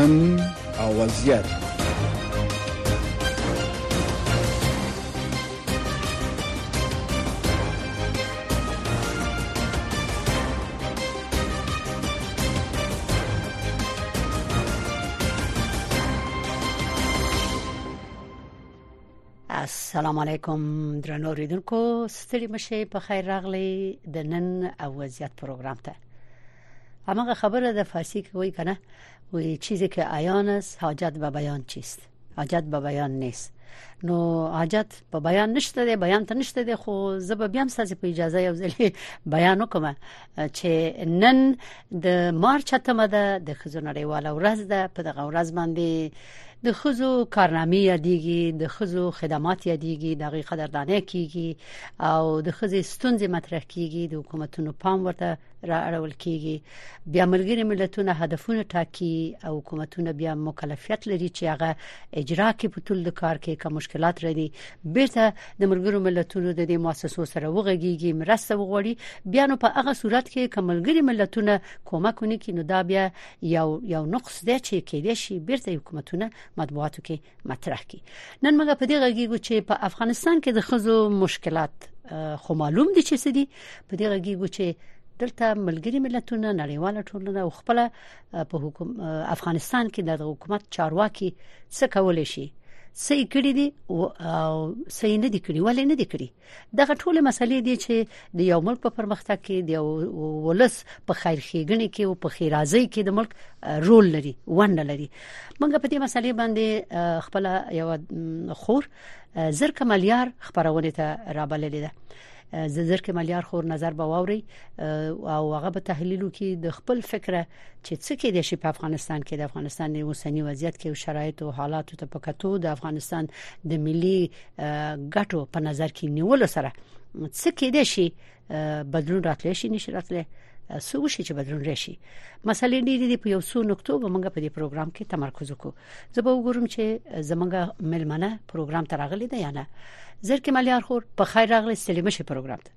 نن او وضعیت. السلام علیکم درنو اوریدونکو، ستړي مشه په خیر راغلی د نن او وضعیت پروګرام ته. همغه خبره د فارسی کې وایي کنه، وایي چیزی که عیان است حاجت به بیان چیست؟ حاجت به بیان نیست. نو حاجت په بیان نشته دی، بیان ته نشته دی، خو زه به بیا ستاسو په اجازه یو ځل بیان وکم چې نن د مارچ 8 د ښځو نړیواله ورځ ده. په دغه ورځ باندې د ښځو کارنامې یادېږي، د ښځو خدمات یادېږي، دغه قدرداني کیږي او د ښځې ستونزې مطرح کیږي، د حکومتونو پام ورته را اړول کیږي. بیا ملګري ملتونه هدفونه ټاکي او حکومتونه بیا مکلفیت لري چې هغه اجرا کوي په ټول د کار کې. کوم مشکلات لري بیرته د ملګرو ملتونو د دې مؤسسو سره وغږیږي، مرسته وغوړي. بیا نو په هغه صورت کې کوم ملګري ملتونه کومک کوي نو دا بیا یو نقص دی چې کېدای شي بیرته حکومتونه مطبوعاتو کې مطرح کړي. نن موږ په دې غږیږو چې په افغانستان کې د ښځو مشکلات خو معلوم دي چې څه دي. په دې غږیږو چې دلته ملګري ملتونه، نړیواله ټولنه او خپل په افغانستان کې د حکومت چارواکي څه کولای شي، څه کړی دي او څه نه دي کړی، ولې نه دي کړی. دغه ټول مسلې دي چې د یو ملک په پرمختګ کې، د ولس په خیر ښېګڼې کې او په خیرازۍ کې د ملک رول لري، ونډه لري. موږ په دې مسلې باندې خپل یو خور زرکه ملیار خبرونه ته رابللې ده. زرکه ملیار خور نظر به واوري او هغه به تحلیل وکړي د خپل فکره چې څه کې د شي په افغانستان کې، د افغانستان د اوسنی وضعیت کې او شرایط او حالات ته په کتو د افغانستان د ملي ګټو په نظر کې نیول سره څه کې د شي بدلون راتلی شي، نشي راتلی، څه وشي چې بدلون راشي. مسلې ډېرې دي، په یو څو نقطو به موږ په دې پروګرام کې تمرکز وکړو. زه به وګورم چې زمونږ ملمنه پروګرام ته راغلي ده یا نه. زرکه ملیار خور په خیر راغلی، ستړي مشه پروګرام ته.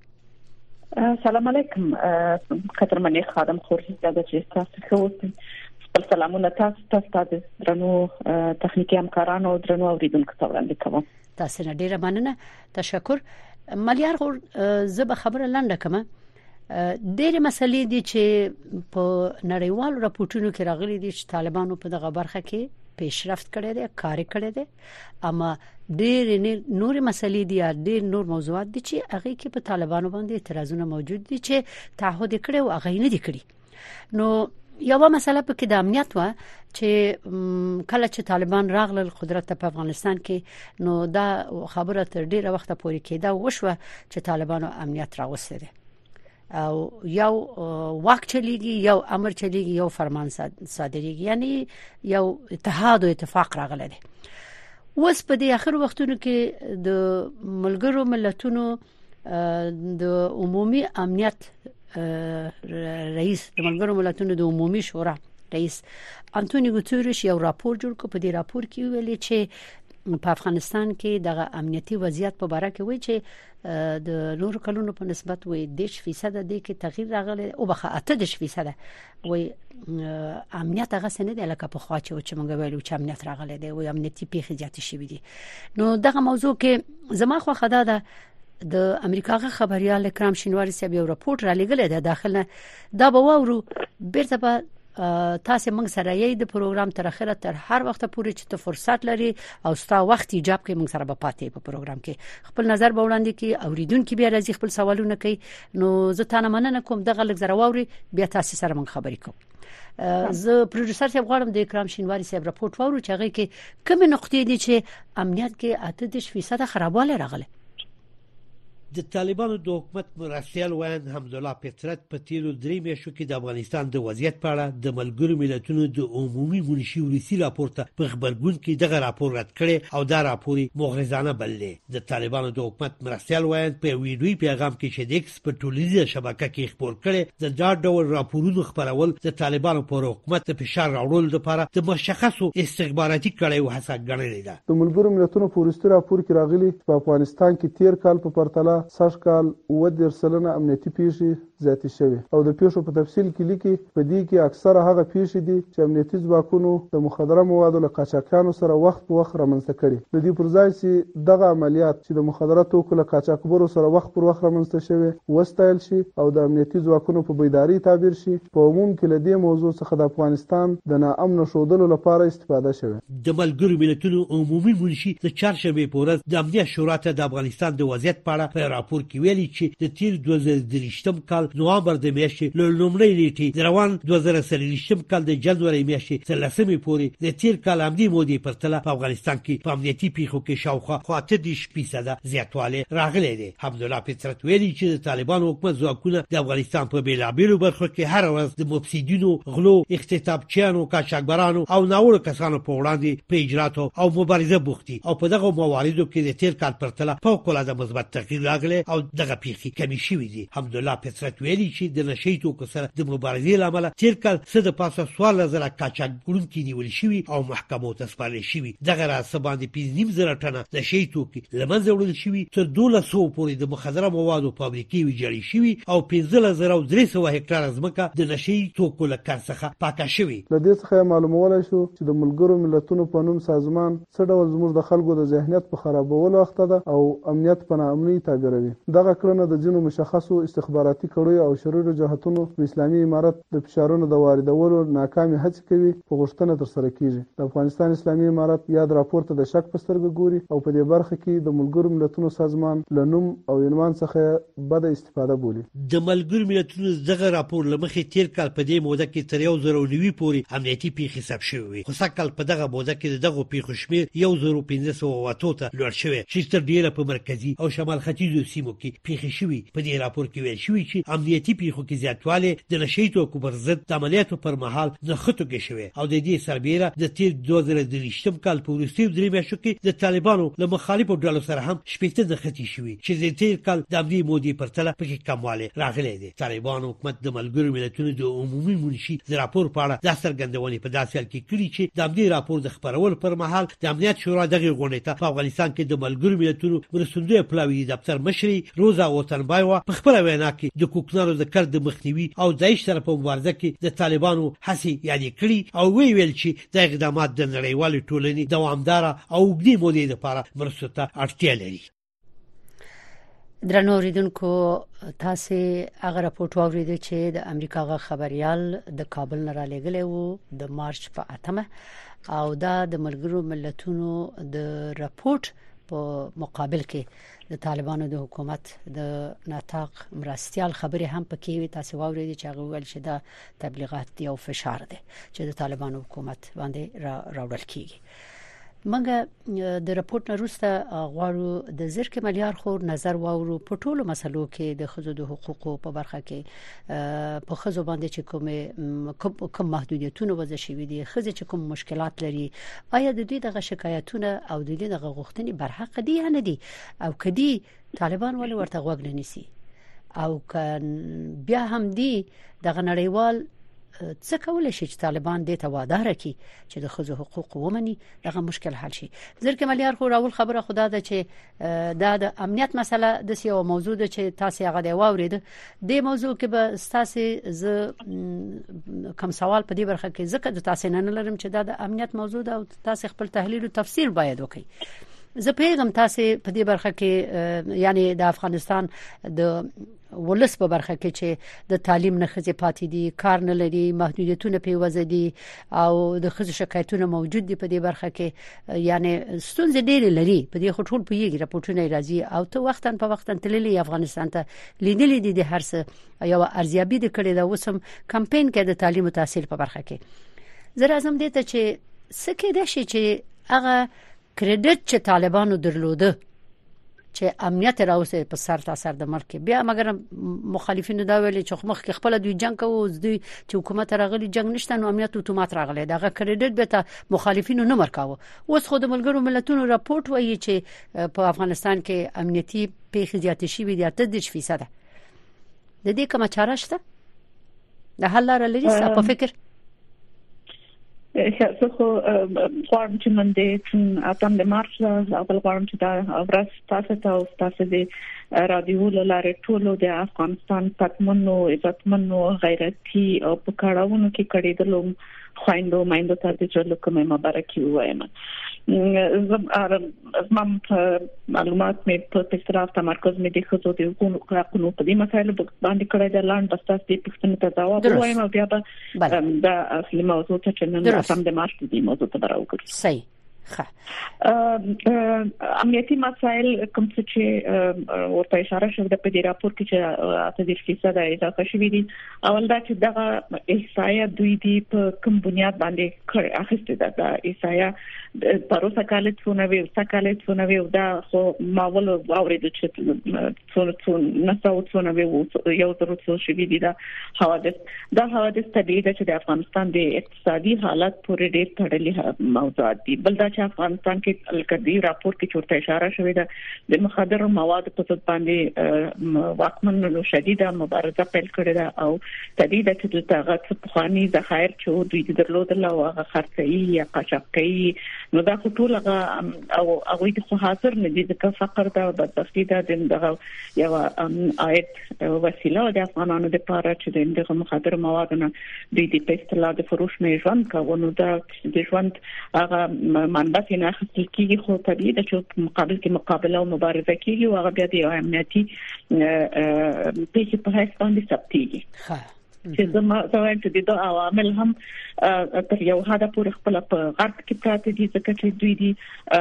السلام علیکم قدرمنې خادم خور، زه چې تاسو خو خپل سلامونه تاسو ته درنو تخنیکی همکارانو او درنو اوریدونکو ته وړاندې کوم. تاسو نه ډیره مننه، تشکر. ملیار خور زه به خبره لنډه کوم. ډېر مسلې دي چې په نړیوالو راپورټونو کې راغلي دي چې طالبانو په دغه برخه کې پیشرفت کړی دی، کار کړی دی، اما ډېر نور مسلې دي، ډېر نور موضوعات دي چې هغه کې په طالبانو باندې اعتراضونه موجود دي چې تعهد کړي او هغه نه دي کړی. نو یو مسله په کې د امنیت و چې کله چې طالبان راغلل قدرت په افغانستان کې، نو دا خبره تر ډیره وخت پورې کېده وشوه چې طالبانو امنیت راوستي او یو واک چلیږي، یو امر چلیږي، یو فرمان صادریږي، یعنی یو اتحاد او اتفاق راغلی دی. اوس په دې اخر وختونو کې د ملګرو ملتونو د عمومي امنیت رئیس، د ملګرو ملتونو د عمومي شورا رئیس انټونیو ګوتریش یو راپور جوړ کړ. په دې راپور کې ویلي چې په افغانستان کې د امنیتي وضعیت په اړه کې وایي چې د نور کلونو په نسبت وایي 10% د کې تغییر راغلی او بخا 8% وایي امنیت هغه سند دی لکه په خوا چې موږ ویلو چې امنیت راغلی دی، وایي امنیتي پیښې زیاتې شوې دي. نو دغه موضوع کې زما خو خدای ده د امریکا خبريال کرام شینواری صاحب یو راپورټ را لګل دی داخله، دا به وورو بیرته په تاسو موږ سره یې د پروګرام تر اخره تر هر وخت پورې چې ته فرصت لري او ستا وخت ایجاب کوي موږ سره به پاتې په پروګرام کې خپل نظر به وړاندې کوي، اوریدونکو بیا راځي خپل سوالونه کوي. نو زه تاسو مننه کوم دغه لږ زره ووري بیا تاسو سره موږ خبرې کوو. زه پروډوسر صاحب غواړم د کرام شینواری صاحب راپورټ وورو چې هغه کې کوم نقطې دي چې امنیت کې 8% خرابوالی راغله. د طالبانو د حکومت مرستیال وایي حمدالله پترت په تیرو 3 میاشتو کې د افغانستان د وضعیت په اړه د ملګرو ملتونو د عمومي منشي ورسي راپور ته په خبرګون کې دغه راپور رد کړي او دا راپور مغرضانه بللی. د طالبانو د حکومت مرستیال وایي په ویډیوي پیغام کې چې د ایکس په ټولنیزه شبکه کې خبر کړي د دا ډول راپورونو خبرول د طالبانو پر حکومت د فشار راوړل لپاره د مشخصو استخباراتي کړیو هڅه ګڼلې ده. د ملګرو ملتونو په ورستي راپور کې راغلي په افغانستان کې 13 کال په پرتله 60 کال 10 امنیتي پیښې زیاتې شوې او د پیښو په تفصیل کې لیکي په دې کې اکثره هغه پیښې دي چې امنیتي ځواکونو د مخدره موادو له قاچاقچیانو سره وخت په وخت رامنځته کړي. د دې پر ځای چې دغه عملیات چې د مخدره توکو له قاچاقبرو سره وخت پر وخت رامنځته شوي وستایل شي او د امنیتي ځواکونو په بیداری تعبیر شي، په عموم کې له دې موضوع څخه د افغانستان د ناامن شودلو لپاره استفاده شوه. د ملګرو ملتونو عمومي منشي د چهارشنبه په ورځ د امنیت شورا ته د افغانستان د وضعیت په اړه په راپور کې ویلي چې د تیر 2023م کال نوامبر د میاشتې له لومړۍ نیټې د روان 2023م کال د جنوري میاشتې تر 10مې پورې د تیر کال امنیتي مودې پرتله په افغانستان کې په امنیتي پیښو کې شاوخوا 30% زیاتوالی راغلی دی. حمدالله پترت ویلي چې د طالبانو حکومت ځواکونه د افغانستان په بیلابیلو برخو کې هر ورځ د مفسدینو، غلو، اختطافچیانو، قاچاقبرانو او ناوړه کسانو په وړاندې په اجراتو او مبارزه بوختي او په دغه مواردو کې د تیر کال پرتله فوق‌العاده مثبت تغییر راغلی او دغه پیښې کمې شوې دي. حمدالله پترت ویلي چې د نشي توکو سره د مبارزې لامل تیر کال څه د پاسه 14,000 قاچاقبرونکي نیول شوي او محکمو ته سپارل شوي. دغه راز باندې 5.5 ټنه نشي توکي لمنځه وړل شوي، تر 1200 پورې د مخدره موادو فابریکې ویجاړې شوي او 15,300 هکتاره ځمکه د نشي توکو له کار څخه پاکه شوي. له دې څخه معلومولای شو چې د ملګرو ملتونو په نوم سازمان څه ډول زموږ د خلکو د ذهنیت په خرابولو اخته ده او امنیت په ناامنۍ تعبیروي. دغه کړنه د ځینو مشخصو استخباراتي کړیو او شریرو جهتونو په اسلامي امارت د فشارونو د واردولو ناکامې هڅې کوي په غوښتنه ترسره کیږي. د افغانستان اسلامي امارت یاد راپور ته د شک په سترګه ګوري او په دې برخه کې د ملګرو ملتونو سازمان له نوم او عنوان څخه بده استفاده بولي. د ملګرو ملتونو دغه راپور لمخې تیر کال په دې موده کې تر 1,090 پورې امنیتي پیښې ثبت شوې خو سکهال په دغه موده کې دغه پیښو شمېر 1,500 ته لوړ شوی چې تر ډیره په مرکزی او شمال ختیځو سیمو کې پیښې شوې. په دې راپور کې ویل شوی چې امنیتي پیښو کې زیاتوالی د نشي توکو پر ضد د عملیاتو پر مهال نښتو کې شوی او د دې سربېره د تیر 2023م کال په وروستیو 3 میاشتو کې د طالبانو له مخالفو ډلو سره هم شپږ نښتې شوې چې د تیر کال د امنیتي مودې پرتله پکې کموالی راغلی دی. طالبانو حکومت د ملګرو ملتونو د عمومي منشي د راپور په اړه د څرګندونې په داسې حال کې کړي چې د امنیتي راپور د خبرولو پر مهال د امنیت شورا دغه غونډې ته په افغانستان کې د ملګرو ملتونو مرستندوی پلاوی دفتر مشري روزا وطنبایوا په خپل وینا کې د کوکنارو د کار د مخنیوي او داعش سره په مبارزه کې د طالبانو هڅې یادې کړي او ویل چې د اقدامات د نړیوالې ټولنې دوامداره او اوږدې مودې لپاره مرستو ته اړتیا لري. درنو اوریدونکو، تاسو هغه راپورټ واوریدئ چې د امریکا غا خبريال د کابل نه را لېږلی وو د مارچ په 8 او دا د ملګرو ملتونو د راپورټ په مقابل کې د طالبانو د حکومت د ناتاق مرستيال خبرې هم پکې وي. تاسو واوریدئ چې هغه ویل چې دا تبلیغات دی او فشار دی چې د طالبانو حکومت باندې راوړل کیږي. مګر د راپورټ نه وروسته غواړو د زرکې ملیار خور نظر واورو په ټولو مسلو کې د خزو د حقوقو په برخه کې په خزو باندې چې کوم محدودیتونه وضع شوي دي، خزه چې کوم مشکلات لري، آیا د دوی دغه شکایتونه او د دوی دغه غوښتنې برحق دي یا نه دي، او کدي طالبان ولې ورته غوږ نه نیسي، او بیا هم دي دغه نړیوال څه کولای شي چې طالبان دې ته وعده راکړي چې د خزو حقوق ومني، دغه مشکل حل شي. زرکه ملیار خو راول خبره خدا ده چې دا د امنیت مسله د سیو موضوع ده چې تاسو هغه دی واورید. د موضوع کې به تاسو ز کوم سوال په دې برخه کې ځکه د تاسو نه لرم چې دا د امنیت موضوع ده او تاسو خپل تحلیل او تفسیر باید وکړئ. زه پیغام تاسو په دې برخه کې یعنی د افغانستان د ولس په برخه کې چې د تعلیم نه خځې پاتې دي، کار نه لري، محدودیتونه په وځ دي او د خځو شکایتونه موجود دي په دې برخه کې، یعنی ستونزې ډېرې لري په دې خټول په یګ راپورټونه راځي او ته وختن په وختن تللی افغانستان ته لیدلې دي د هرڅ یو ارزیابي د کړي دا وسم کمپاین کې د تعلیم او تحصیل په برخه کې. زه راځم دې ته چې سکه د شي چې هغه کریډټ چې طالبانو درلوده چې امنیت راوسه په سر تاثیر د ملک بیا مګر مخالفینو دا ویلي چې مخ کې خپل دوی جنگ کوي، دوی چې حکومت راغلي جنگ نشته نو امنیت اتومات راغلي، دغه کریډټ به ته مخالفینو نه مرکاوه. اوس خو د ملګرو ملتونو راپورټ وایي چې په افغانستان کې امنیتي پیښې زیاتې شوې دي 30%. د دې کومه چاره شته؟ د حل لاره لري څه په فکر؟ خو غواړم چې من دې اتم د مارچ اول غواړم چې دا ورځ تاسو د رادیو لاره ټولو د افغانستان پاتمنو عزتمنو غیرتي او په کاروونو کې کړي خويندو مایندو ته د چلو کومه مبارکي وایم. زمام معلومات مې په اصطلاح تمرکز مې د خصوصو د حقوقو په دې مسایلو باندې کړی د لاند بستاس د پښتنو ته جواب وایم او بیا به دا اصلي موضوع ته چې نن سم د مارچ د موضوع ته راوګرځو. صحیح. امنیتي مسایل کوم چې ورته اشاره شوه د په راپور کې چې 80% اضافه شوې دي. اول دا چې دغه احصایه دوی دی په کوم بنیاد باندې اخیسته ده. احصایه پروسه کالت څونه دا خو ماول اوریدل چې څونه یو ضرورت شوې دي. دا حوادث طبيعي ده چې د افغانستان د اقتصادي حالت پورې ډېر تړلي موضوعات دي. بل دا چې افغانستان کې الکدي راپور کې چورته اشاره شوې ده د مخدر مواد په ضد باندې واکمن شدیده مبارزه پیل کړې ده او طبيعي ده چې دغه څخه ذخایر چې دوی درلودل او هغه خرڅي یا قاچاقي نو دا ټول او هغه د حاضر نه دي د فقر دا بدبختی ده دغه یو عاید وسیله د افغانانو لپاره چې دغه مخدر مواد نه دوی د پیسټلا د فروش نه ژوند کوي. دا د ژوند هغه منبع نه خپل کیږي خو طبيعي ده چې مقابل کې مقابله او مبارزه کیږي او هغه بیا د امنیتي پیښې په هیڅ باندې ثبتېږي. چې زموږ چې د عوامل هم تر یو حد پورې خپل په غرب کې پراته دي ځکه چې دوی دي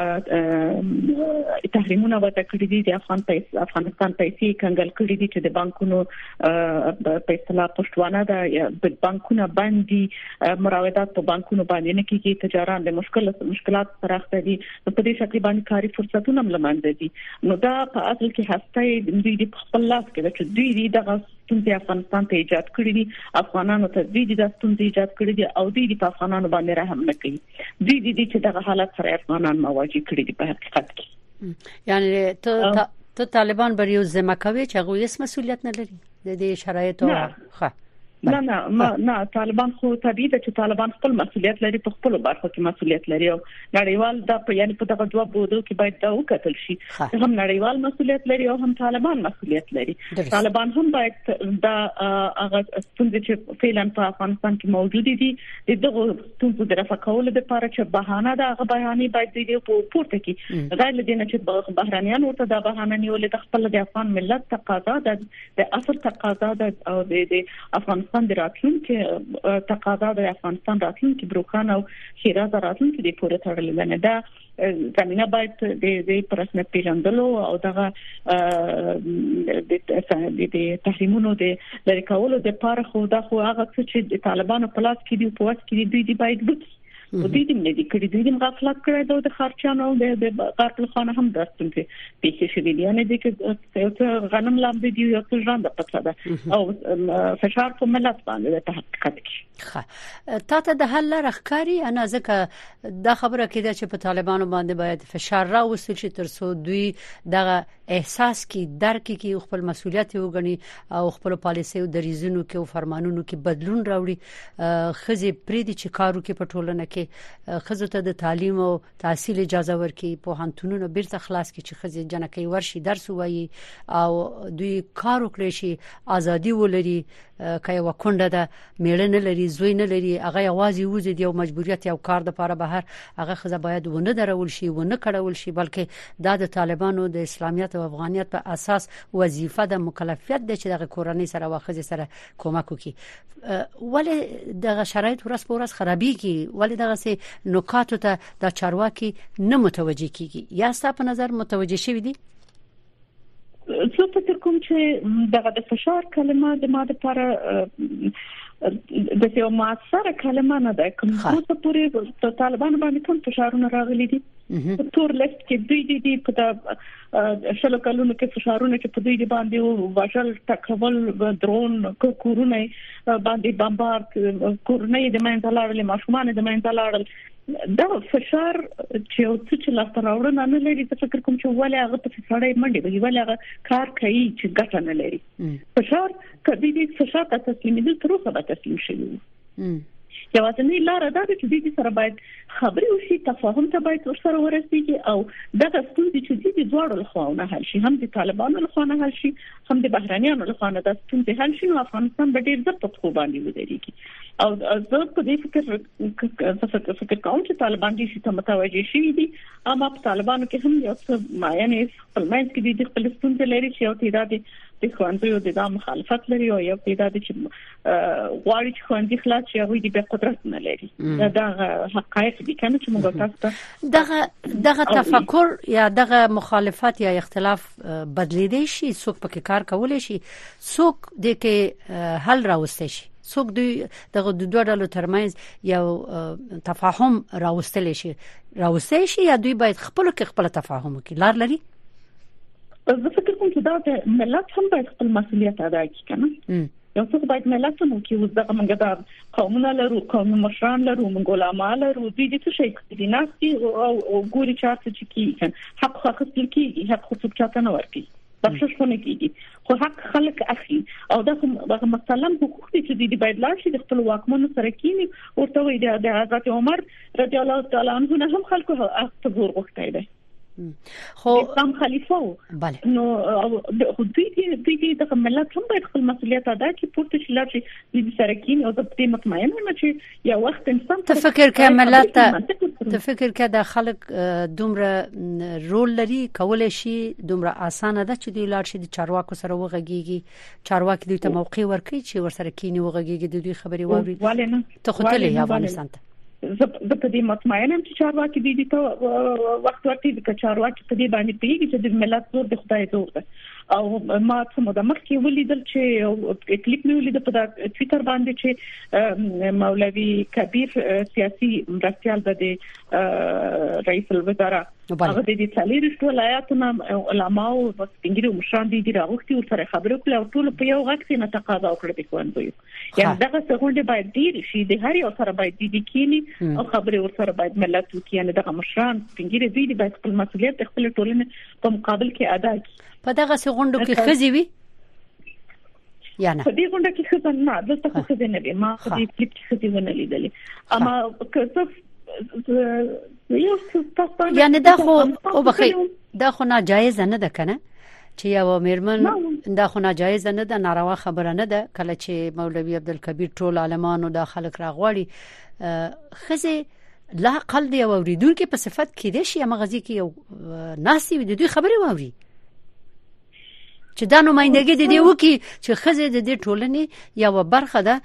تحریمونه وته کړی دي د افغانستان پیسې کنګل کړی دي چې د بانکونو په اصطلاح پښتوانه ده د بانکونو باندې مراودات په بانکونو باندې نه کیږي تجارت د مشکلات پراخته دي په دې شکل باندې کاري فرصتونه هم لمانځي دي. نو دا په اصل کې هسته دوی د خپل لاس کې چې دوی دغه ستونزې افغانستان ته ایجاد کړې دي افغانانو ته دوی د ستونزې ایجاد کړې دي او دوی په افغانانو باندې رحم نه کوي. دوی دي چې دغه حالت سره افغانان مواجه کړي دي په حقیقت کې. یعنی ته طالبان بر یو ځمکه کوي چې هغه هیڅ مسؤلیت نه لري د دې شرایطو. نه طالبان خو طبيعي ده چې طالبان خپل مسؤلیت لري په خپل برخه کې مسؤلیت لري او نړیوال دا یعنی په دغه جواب بوده کې باید دا وکتل شي هم نړیوال مسؤلیت لري او هم طالبان مسؤلیت لري. طالبان هم باید دا هغه ستونزې چې فعلا په افغانستان کې موجود دي دغه ستونزې د رفع کولو لپاره چې بهانه ده هغه بهانه باید د پورته کې غیر لدينه چې بهرانيان ورته دا بهانه نیولې د خپل د افغان ملت تقاضا ده د اصل تقاضا ده او د افغانستان د راتلونکي تقاضا د افغانستان راتلونکي بروکان او شیراز راتلونکي د پوره تړلې نه ده. زمينه باید د پرسنه پیژندلو او دغه د تحریمونو د لری کولو د لپاره خو دا خو هغه چې د طالبانو په لاس کې دی په واس کې دوی باید وکړي. و دوی دې نه دي کړی دوی دې غفلت کړی د خرچانو د غرب خانه هم درستونکي پیښې شوې دي نه دي چې غنم لاندې دی یو څه ژوند پڅه ده او فشار په ملت باندې د حقیقت کې تا ته د حل راخکاری انا ځکه دا خبره کېده چې په طالبانو باندې باید فشار راوستل شي ترڅو دوی دغه احساس کې درک کې خپل مسولیت وګڼي او خپل پالیسي او دریزونو کې او فرمانونو کې بدلون راوړي. خزي پریدي چې کارو کې پټولنه کې خزو ته د تعلیم او تحصیل اجازه ورکړي په هانتونونو بیرته خلاص کې چې خزي جنکې ورشي درس وایي او دوی کار وکړي شي ازادي ولري کای وکونډه ده میړه نه لري زوی نه لري هغه یوازې وزید یو مجبوریت یو کار د لپاره بهر هغه خزه باید ونه درول شي ونه کړول شي بلکې دا د طالبانو د اسلامیت او افغانیت په اساس وظیفه د مکلفیت د چې د کورنۍ سره واخذ سره کومک وکړي. ولی دغه شرایط ورځ په ورځ خرابېږي ولی دغه سه نکاتو ته د چارواکي نه متوجي کیږي یا ستاسو په نظر متوجي شوی دي؟ زه فکر کوم چې دغه د فشار کلمه د ماده لپاره د یو مؤثره کلمه نه ده کوم څه پورې په طالبان باندې کوم فشارونه راغلي دي تور لفت کې دوی په شلو کلونو کې فشارونه چې په دوی باندې واشل تکول درون کورونه باندې بمبارد کورونه د منځ لاړل ماشومان د منځ لاړل دا فشار چې او څه لا تراوړنه نه لري څه فکر کوم چې ولې هغه په سړی منډي وي ولې هغه کار کوي چې ګټه نه لري فشار کدی دې فشار ته تسلیمېدل تر اوسه به تسلیم شي یوازې لار دا ده چې د سره باید خبرې وشي، تفاهم ته باید ورسره ورسیږي او دغه ستونزې چې د دواړو لخوا حل شي، هم د طالبانو لخوا حل شي، هم د بهرانيانو لخوا د ستونزې حل شي، نو افغانستان به ډیر زر په خو باندې ودرېږي. او زه په دې فکر کوم چې طالبان دې ته متوجه شي دي، اما په طالبانو کې هم یو څه معنی خپل منځ کې د خپل ستونزې لري چې یو تعداد د خوندې د مخالفت لري او یو تعداد چې غواړي چې خوندې خلاص شي، هغه د قدرت نه لري. دا حقایق دي کنه چې موږ تاسو دغه تفکر یا دغه مخالفت یا اختلاف بدلیدي شي، څوک پکې کار کولای شي، څوک د کې حل راوستي شي، څوک دغه د دوه ډلو ترمنځ یو تفاهم راوستي شي یا دوی باید خپل تفاهم وکړي، لار لري. زه فکر کوم چې دا ملت هم باید خپل مسؤلیت ادا کړي کنه. یو څوک باید ملت هم کې وزدغه موږ دا قومونه لرو، قوم مشران لرو، موږ علماء لرو، دوی د څه شي کوي ناسي او ګوري چې کیږي حق خاصل کیږي، حق خو څوک چاته نه ورکي، بخښش نه کیږي، خو حق خلک اخلي او دغه مثلا حقوق دي چې د باید لاشي د خپل واکمنو سره کینی او ته وي د حضرت عمر رضی الله تعالی عنہ هم خلکو حق زور غوښتي دي. خو اسلام خلیفہ بله نو دوی د ملت هم باید خپل مسؤلیت ادا کړي، پورته شي چې د سرکین او د دې مطمئن ونه چې یو وخت انسان تفکر کې ملت تفکر کې د خلک دومره رول لري، کولای شي دومره اسانه ده چې دوی لاړ شي د چارواکو سره وغږیږي، چارواکي دوی ته موقع ورکړي چې ورسره کینی وغږیږي، د دوی خبرې واوري. ته خو تللی افغانستان ته زه په دې مطمئنم چې چارواکي دي ته وخت ورکړي، چې چارواکي په دې باندې پیږي چې د ملت زور د خدای زور ده. او ما څه مو د مخکې ولیدل چې کلیپ مې ولید په ټوئیټر باندې چې مولوی کبیر سیاسي مرستيال د رئیس الوزرا هغه د دې څلورشتو ولایتونو علماء او څنګه مشران دي راغوښتي او سره خبرې کړې او ټول په یو غږ کې نه تقاضا وکړه د کوندوي، یعنی دغه څنګه باید ډیر شي، د هر یو سره باید دي کینی او خبرې ورسره باید ملت وکړي، یعنی دغه مشران څنګه دي باید خپل مسؤلیت خپل ټولنې په مقابل کې ادا کړي. په دغه غونډو کې خزي وي یا نه؟ په دې غونډه کې خزي نه، دلته خزي نه وي، ما په دې کلیپ کې خزي ونه لیدلې، اما که یو څه یعنی دا خو او بخي دا خو ناجایز نه ده کنه چې یو میرمن دا خو ناجایز نه ده، ناروا خبره نه ده کله چې مولوی عبدالکبیر ټول عالمانو دا خلک راغواړي خزي لا قل دی اوریدونکو په صفت کې دي شي مغازي کې یو ناسي د دوی خبري واوري چې دا نمائندګي د دې وکي چې خزه د دې ټولنې یو برخه ده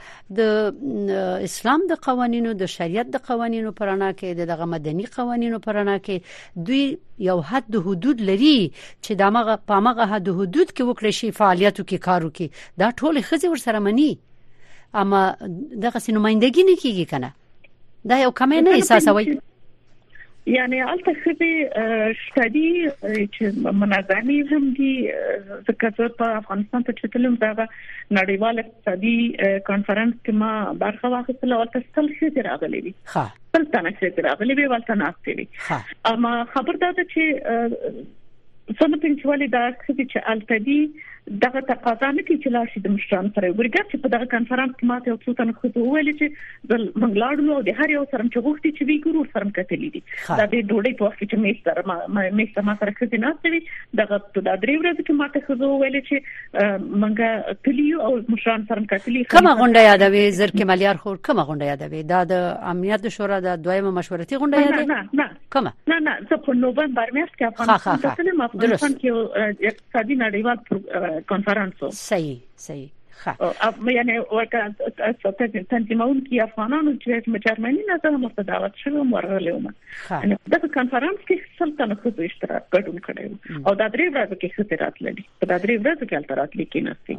د اسلام د قوانینو، د شریعت د قوانینو پرانا کې، دغه مدني قوانینو پرانا کې دوی یو حد حدود لري چې دغه پامغه حد حدود کې وکړي شي فعالیتو کې کارو کې، دا ټول خزه ور سره مني، اما دغه نمائندګي نه کیږي کنه، دا یو کمه نه احساسوي. یعنی البته خبي شتدي چې منظمي هم دي، ځکه په افغانستان ته چې تلم دا نړیوال اقتصادي کانفرنس کې ما برخه واخیستله او تاسو څه راغلي دي ها تل څه راغلي به ولته ناشته دي، اما خبر دا چې څنګه پنځولې دا چې التدي دغه تقاضا نه کوي چې لاشي د مشران سره ورګر چې په دغه کانفرنس کې ماته او څو تنه خو ویل چې د منګلاړو د هر یو سره چې غوښتي چې وی ګورو سره کتلې دي دا د ډوډۍ په وخت چې میسته ما سره کتنه ناستوي دغه د درې ورځې کې ماته خو ویل چې منګه کلیو او مشران سره کتلې. کومه غونډه یادوي زر کې مليار خور کومه غونډه یادوي؟ دا د امنیت شورا د دویمه مشورتي غونډه یادوي؟ نه کومه نه زه په نومبر میاشت کې افغانستان کې اقتصادي نړیوال کنفرانس صحیح یعنی ورکه تنظیمون کې افغانانو چې جرمني نه ته مستدعوت شوم ورغلم، یعنی دا کنفرانس کې سلطنت خو اشتراک ګډون کړو او دا درې ورځې کې خطرات لري، دا درې ورځې کې الترات لیکي نسي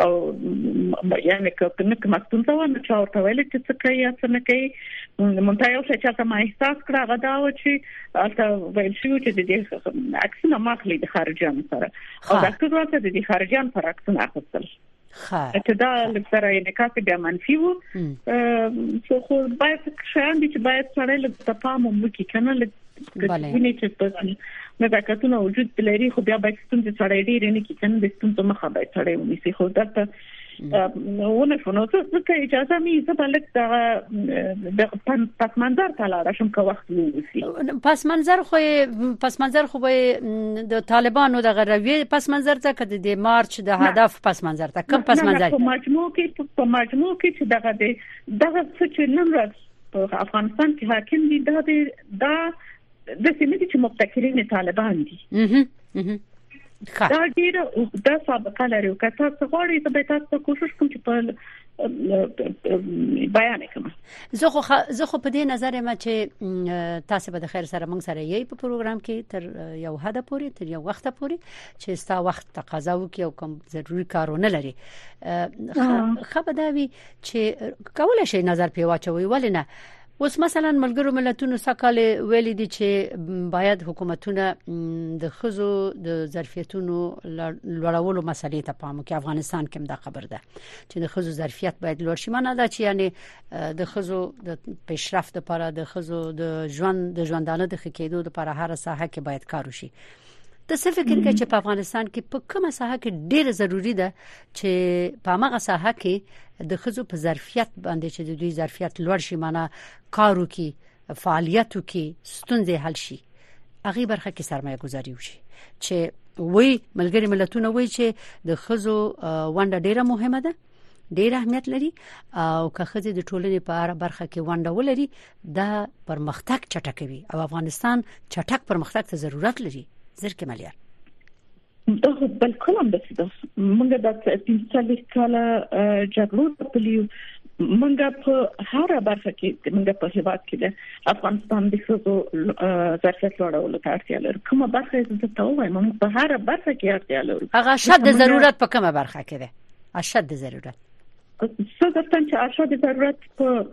او یعنی که مستون ته ونه چاورته ویل چې څه کوي یا څه نه کوي مونږ یو څه چې ما احساس کړه غدا و چې البته ویل شو چې د دې عکسونه ماخلي د خارجيان سره او دا څه د خارجيان پر عکسونه اخیستل چې دا لکه یې نکاح بیا منفي وو، خو باید شاید چې باید سره له تفاهم وکړي کنه لکه چې په نزاکتونه وجود لري، خو بیا باید ستونزې سره ډېرې نه کېږي، د ستونزو مخه باید سره ونیسي. خو دا ونه شو نو څه اجازه مې زبلک د پس منظر تعالی شم که وخت وسی پس منظر خو به د طالبانو د غروي پس منظر ته کده د مارچ د هدف پس منظر ته کوم پس منظر په مجموع کې چې دغه څه چې نن ورځ په افغانستان کې حاکم دي دا د سیمې چې مبتکرین طالبان دي دا ډیره د سابقه لري او کته څه غواړي ته به تاسو کوشش کوم چې په بیان کوم زه خو په دې نظر ما چې تاسو به د خیر سره موږ سره یې په پروګرام کې تر یو حد پورې تر یو وخت پورې چې ستا وخت تقاضا وکي او کوم ضروري کارونه لري خبرداوي چې کولای شي نظر په واچوي ولنه اوس مثلا ملګرو ملتونو سکهاله ویلي دي چې باید حکومتونه د خزو د ظرفیتونو لوړولو مسلې ته پام وکړي. افغانستان کې دا خبر ده چې د خزو ظرفیت باید لوړ شي. معنی دا چې یعنی د خزو د پیشرفت لپاره د خزو د ژوندانه د خکېدو لپاره هر ساحه کې باید کار وشي. د څه فکر کوي چې په افغانستان کې په کومه ساحه کې ډېر ضروری ده چې په هغه ساحه کې د خزو په ظرفیت باندې چې د دوی ظرفیت لوړ شي معنی کارو کې فعالیتو کې ستونزې حل شي هغه برخه کې سرمایه گذاري وشي چې وای ملګری ملتونه وای چې د خزو ونده ډیره مهمه ده ډیر اهمیت لري او که خزه د ټولنې په اړه برخه کې ونده ولري دا پرمختګ چټکوي او افغانستان چټک پرمختګ ته ضرورت لري. زرکه مالیار دا بالکل هم ده موږ د 15 کاله جګړو په لیو موږ په هر برخه کې موږ په هیواد کې د افغانستان د خصوصو ظرفیت لوړولو ته اړتیا لري. کومه برخه چې ته وایې موږ په هر برخه کې اړتیا لرو. هغه شد ضرورت په کومه برخه کې ده اشد ضرورت څه درته چې اشد ضرورت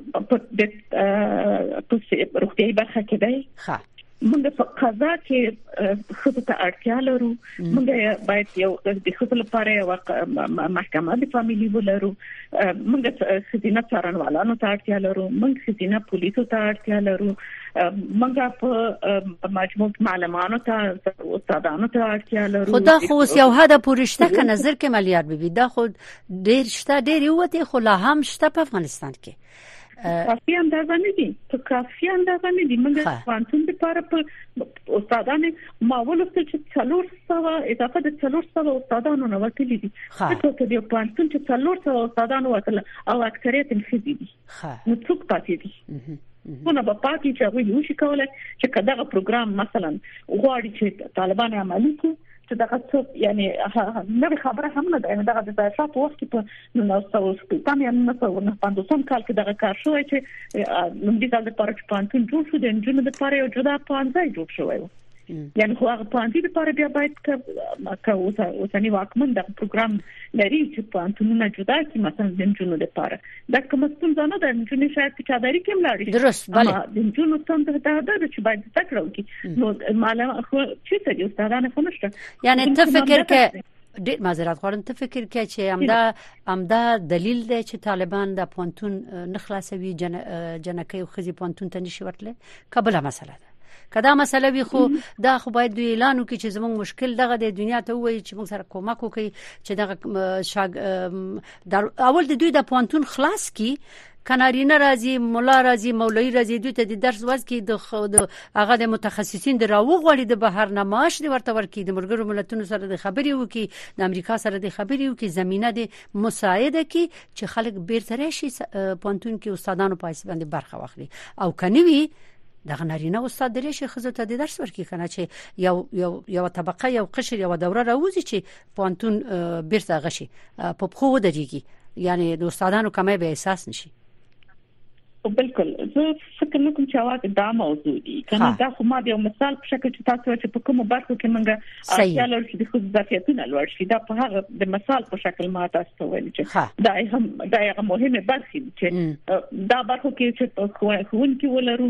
په روغتیايي برخه کې دی. ښه موږ په قضا کې خصوص ته اړتیا لرو. موږ باید یو د خصوص لپاره یو محکمه د فامیلی ولرو. موږ خزینه څارنوالانو ته اړتیا لرو. موږ خزینه پولیسو ته اړتیا لرو. موږ په مجموع معلمانو ته استادانو ته اړتیا لرو. خدا خو یو حد پورشته که نظر کې مالیار بي دا خو ډیر شته ډیر یو خو لا هم شته په افغانستان کې کافي اندازه نه دي موږ پانتون لپاره په استادانو ماولسته چې 400 اضافه د 400 استادانو نو وکړي دي چې د پانتون چې 400 استادانو وکړه او اکثریت انخدي دي نو څوک پاتې دي ونه په پاتې چې وایي شي کولای چې کداغه پروګرام مثلا غواړي چې طالبان عملي کړي چې دا څه یعنی نو خبره هم نه ده دا د تاسو وخت په نو تاسو سپیټام یا نو په 15 کال کې دا کار شوی چې نو د کال د پاره چې پانتون جوړ شو د انجن د پاره یو جدا پانځای جوړ شوی یعنی خو هغه پانځي د پاره بیا باید که اوسنی واکمن د پروګرام لري چې پانتونونه جدا کی مثلا د انجن د پاره دا کوم څه نه ده انجن شاید چې چادري کې ملاړي درست bale د انجن څنګه دا چې باید تکرو کی نو معلومه خو چې ته استادانه فهمشته یعنی ته فکر کې ډېر معذرت غواړم ته فکر کې چې امدا دلیل دی چې طالبان د پونتون نخلاصوي جنکې او خزي پونتون ته نشي ورتله قبله مسله ده کدا مسله وی خو دا خو باید دوی اعلان وکړي چې زموږ مشکل دغه د دنیا ته وایي چې موږ سره کومک وکړي چې دغه اول د دوی د پونتون خلاص کی کنارینه راځي مولا راځي مولوی راځي دوی ته د درس ورځ کې د هغه د متخصصین د راوغړي د بهر نماش دی ورته ورکی د ملګرو ملتونو سره د خبري وکي د امریکا سره د خبري وکي زمينه د مساعده کی چې خلک بیرته راشي پونتون کې استادانو پایس باندې برخه واخلي او کنيوي دغه نارینه استاد درې شي خزو ته د درس ورکی کنه چې یو طبقه یو قشر یو دوره راوځي چې پونتون بیرته غشي په خو ودرېږي یعنی د استادانو کمه به احساس نشي. بالکل زه فکر نکوم چې اواز دا موضوع دي کنه دا خو ما یو مثال په شکل چې تاسو چې په کومه برخه کې منګه اړتیا لري چې د خود ظرفیتونه لوړ شي دا په هغه د مثال په شکل ما تاسو ته ویل چې دا هم دا یو مهمه برخه چې دا برخه کې چې خوون کې ولرو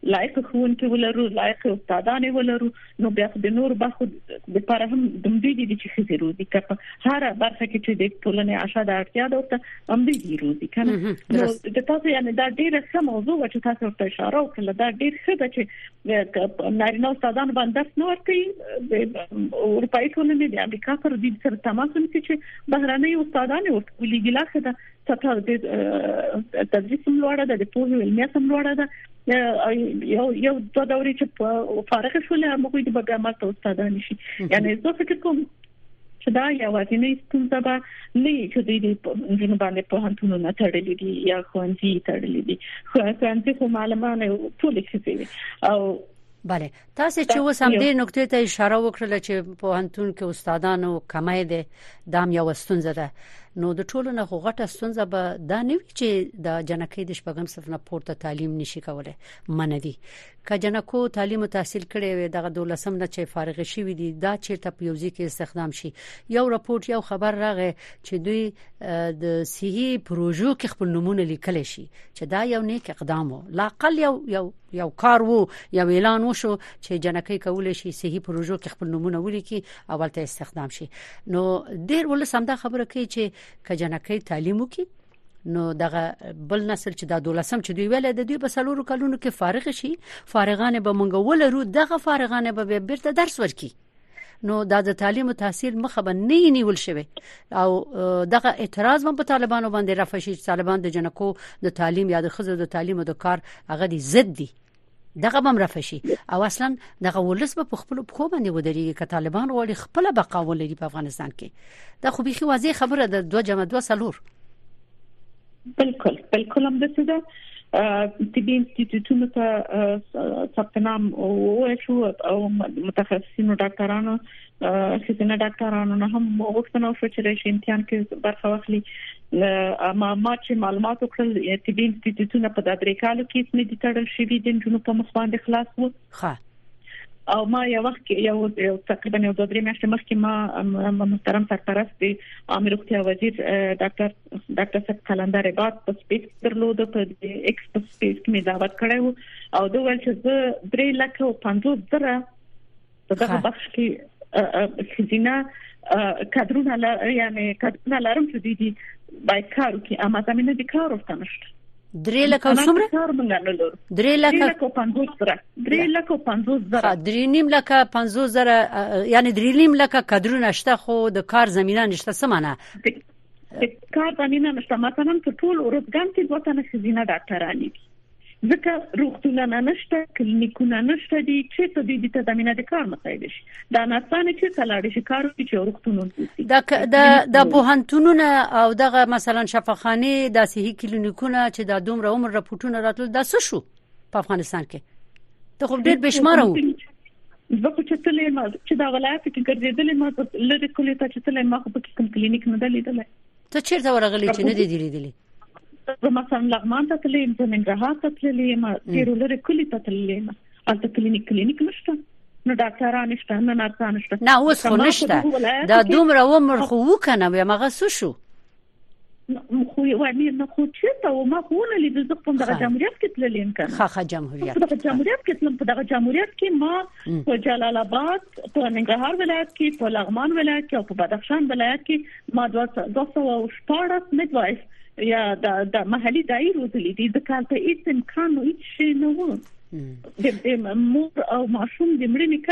لایق ښوونکي ولرو لایق استادان ولرو نو بیا د نور برخو د لپاره هم د دې دي چې خزي روزي کړه هر برخه کې چې د ټولنې عشاء د اړتیا ده هم دې روزي کنه نو د تاسو یعنی دا ډیره ښه موضوع چې تاسو ته اشاره وکړه دا ډیر ښه ده چې نارینه استادان باندې نو ورکي د اروپאי ټولنې د امریکا پر دې سره تماس ونیسي چې بهراني استادان ورته لګیلا ده ستاسو د تدریس ملوړه ده د پوهې علمیت ملوړه ده یو د دوري چې فارغ شول موږ د بګامات استادان شي یعنی زه فکر کوم چې دا یو ځینې ستونزه به نه چې د جنوب باندې په هانتونو نه تړلې دي یا خوانځي تړلې دي خوانځي خو معلومانه ټول کې او بله تاسو چې اوس هم دې نقطې ته اشاره وکړه چې په هانتون کې استادانو کمای دي دام یو ستونزه ده نو د ټولو نه غوټه ستونزه به دا نه وي چې د جنکې د شپږم صف نه پورته تعلیم نشي کولای مندي که جنکو تعلیم او تحصیل کړي وي دغه 12 نه چې فارغ شي وي دا چې ته پیوزي کې استخدام شي یو راپورټ یو خبر راغی چې دوی د صحي پروژو کې خپل نمونه لیکل شي چې دا یو نیک اقدام وو لا اقل یو کار وو یو اعلان وشو چې جنکې کولای شي صحي پروژو کې خپل نمونه ولیکي اول ته استخدام شي نو ډیر ول سم دا خبره کوي چې که جنکې تعلیم وکي نو دغه بل نسل چې دا 12 چې دوی ویل د دوی په سلورو کلونو کې فارغ شي فارغانه به مونږ ولرو دغه فارغانه به بیرته درس ورکي نو د تعلیم او تحصیل مخه به نه نیول شوی او دغه اعتراض هم په طالبانو باندې رافع شي طالبان د جنکو د تعلیم یا د خزو د تعلیم او د کار هغه دي ضد دي دغه هم رافع شي او اصلا دغه ولس په خپل په باندې ودرېږي ک طالبان وړي خپل بقا ولري په افغانستان کې دا خو بيخي واضح خبره ده 2 جمع 2 سلور بالکل هم د څه طبي انسټیټیوټونو ته ثبت نام او شو او متخصصینو ډاکټرانو خزینه ډاکټرانو نه هم وختونه شو چې راشي امتحان کې برخه واخلي ما چې معلومات وکړل طبي انسټیټیوټونو په درې کالو کې څه دي تړل شوی دي جنونو په مخ باندې خلاص وو ښه او ما یو وخت یو تقریبا یو 2 میاشتې مخکې ما محترم سرپرست دی امیر روغتیا وزیر ډاکټر صاحب کلندر عباد په سپیس درلود په ایکس په سپیس کې دعوت کړو او دوه ول چې 3,50,000 دغه بخش کې خزینه کادرونه یعنی کادرونه لرم چې دي باید کارو کې اما زمينه د کار ورته نشته 3 لک څومره 3 لک 50,000 3 لک 50,000 3 لک 50,000 یعنی 3 لک کادرونه شته خو د کار زمينه نشته سمانه کار زمينه نشته مثلا په ټول اورګان کې دوه تنه خزینه ډاکټرانی ځکه روغتونونه نشته کلینیکونه نشته دي چې ته د زمينه د کار مسایل شي دا نه څنګه چې کلاړ شي کار چې روغتونونه د پوهنتونونه او دغه مثلا شفاخانه د صحي کلینیکونه چې د دومره عمر راپورټونه راتل د څه شو په افغانستان کې ته خو ډېر بشمار وو زه خو چې تلې ما چې دا ولایت کې ګرځېدلې ما لږ کولې ته چې تلې ما خو په کوم کلینیک نه دلیدل ته چیرته ورغلی چې نه دی لیدلی مثلا لغمان ته تلې زمين راحت ته تلې ما ډیرولره کلی ته تلې ما البته کلینیک نشته نو ډاکټران نشته نه نرسان نشته نه اوس خو نشته دا دومره عمر خو وکنه بیا مغه سشو خو وایي نه خو چې ته ما خو نه لیدل زه په دغه جمهوریت کې تللم کنه ښه جمهوریت په دغه جمهوریت کې تلم په دغه جمهوریت کې ما په جلال آباد په ننګرهار ولایت کې په لغمان ولایت کې او په بدخشان ولایت کې ما 214 مدوایس یا د محلي دایرو د کال ته هیڅ امکان نه شي نه وو د مور او ماشوم د مړینې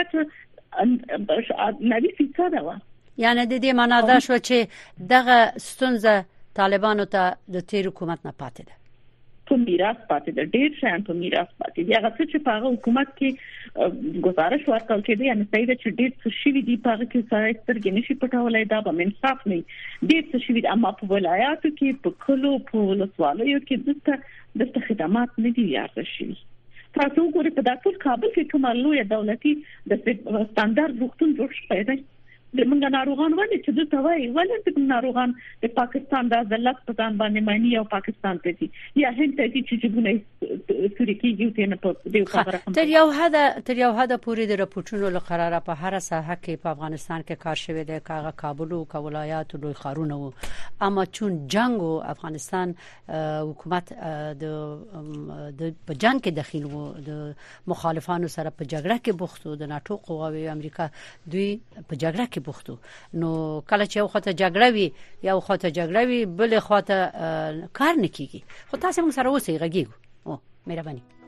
کچه 90% ده یعنی د دې معنا دا شو چې دغه ستونزه طالبانو ته د تیر حکومت نه پاتې ده په میراث پاتې ده ډېر شان په میراث پاتې دی هغه چې په حکومت کې گزارش ورکول کېده یعنی سیده چې ډېر څه شي دي په کې سره سترګې نشي پټولای دا به منصاف نه ډېر څه شي اما په ولایاتو کې په کلو په ولسوالیو کې دغه خدمات نه دي یاد شي تاسو ګورئ په داخل کابل کې کومه لویه دولتي د ستاندرد روغتون جوړ شوی دی د موږ ناروغان ولې چې د توای ولې د ناروغان د پاکستان د ځلت په ځان باندې مانی او پاکستان ته دي یا هند ته دي چې جبونه سوري کېږي ته نه په دې خبره تر یو حد پورې د راپورټونو لقراره په هر ساحه کې په افغانستان کې کار شوی دی کاغه کابل او ولایات او لوی ښارونه وو اما چون جنگ او افغانستان حکومت د په جنگ کې داخل وو د مخالفانو سره په جګړه کې بوختو د ناتو قواوی امریکا دوی په جګړه کې بوختو نو کله چې یو خاطر جګړه وي بل خاطر کار نکېږي خو تاسو موږ سره اوسئ غږیږو مهرباني